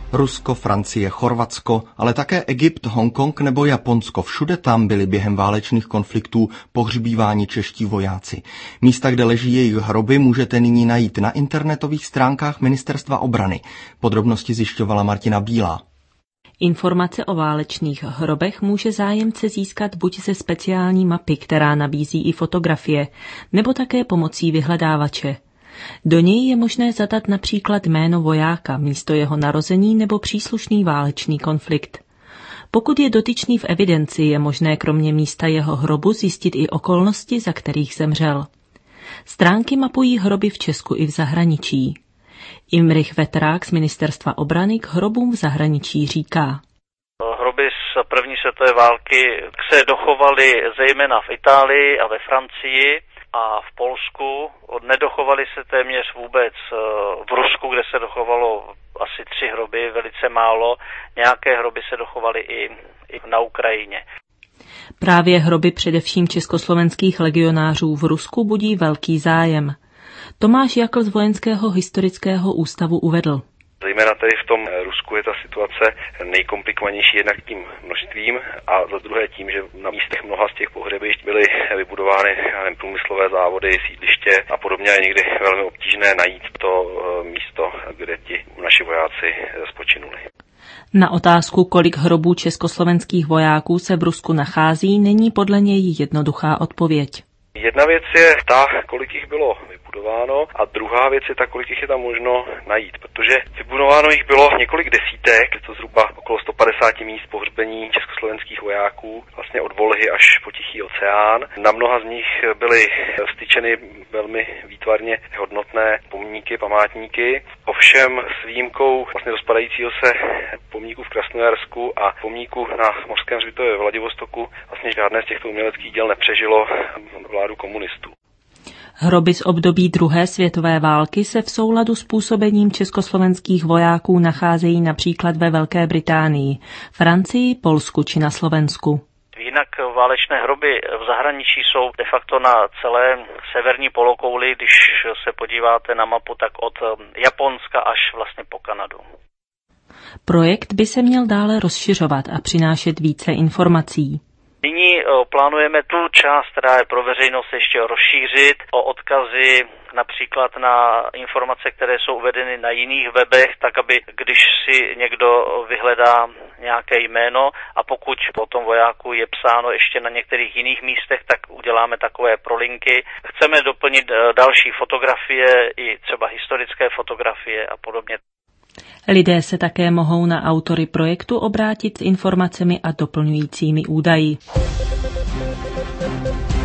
Rusko, Francie, Chorvatsko, ale také Egypt, Hongkong nebo Japonsko. Všude tam byli během válečných konfliktů pohřbíváni čeští vojáci. Místa, kde leží jejich hroby, můžete nyní najít na internetových stránkách Ministerstva obrany. Podrobnosti zjišťovala Martina Bílá. Informace o válečných hrobech může zájemce získat buď ze speciální mapy, která nabízí i fotografie, nebo také pomocí vyhledávače. Do něj je možné zadat například jméno vojáka, místo jeho narození nebo příslušný válečný konflikt. Pokud je dotyčný v evidenci, je možné kromě místa jeho hrobu zjistit i okolnosti, za kterých zemřel. Stránky mapují hroby v Česku i v zahraničí. Imrich Vetrák z Ministerstva obrany k hrobům v zahraničí říká. Hroby z první světové války se dochovaly zejména v Itálii a ve Francii a v Polsku. Nedochovaly se téměř vůbec v Rusku, kde se dochovalo asi 3 hroby, velice málo. Nějaké hroby se dochovaly i na Ukrajině. Právě hroby především československých legionářů v Rusku budí velký zájem. Tomáš Jakl z Vojenského historického ústavu uvedl. Zejména tady v tom Rusku je ta situace nejkomplikovanější jednak tím množstvím a za druhé tím, že na místech mnoha z těch pohřebišť byly vybudovány průmyslové závody, sídliště a podobně. Je někdy velmi obtížné najít to místo, kde ti naši vojáci spočinuli. Na otázku, kolik hrobů československých vojáků se v Rusku nachází, není podle něj jednoduchá odpověď. Jedna věc je ta, kolik jich bylo vybudováno, a druhá věc je ta, kolik jich je tam možno najít, protože vybudováno jich bylo několik desítek, to zhruba okolo 150 míst pohřbení československých vojáků, vlastně od Volhy až po Tichý oceán. Na mnoha z nich byly vztyčeny velmi výtvarně hodnotné pomníky, památníky, ovšem s výjimkou vlastně rozpadajícího se pomníku v Krasnojarsku a pomníku na mořském hřbitově ve Vladivostoku vlastně žádné z těchto uměleckých děl nepřežilo vládu komunistů. Hroby z období druhé světové války se v souladu s působením československých vojáků nacházejí například ve Velké Británii, Francii, Polsku či na Slovensku. Jinak válečné hroby v zahraničí jsou de facto na celé severní polokouli, když se podíváte na mapu, tak od Japonska až vlastně po Kanadu. Projekt by se měl dále rozšiřovat a přinášet více informací. Nyní plánujeme tu část, která je pro veřejnost, ještě rozšířit o odkazy například na informace, které jsou uvedeny na jiných webech, tak aby když si někdo vyhledá nějaké jméno a pokud po tom vojáku je psáno ještě na některých jiných místech, tak uděláme takové prolinky. Chceme doplnit další fotografie i třeba historické fotografie a podobně. Lidé se také mohou na autory projektu obrátit s informacemi a doplňujícími údaji.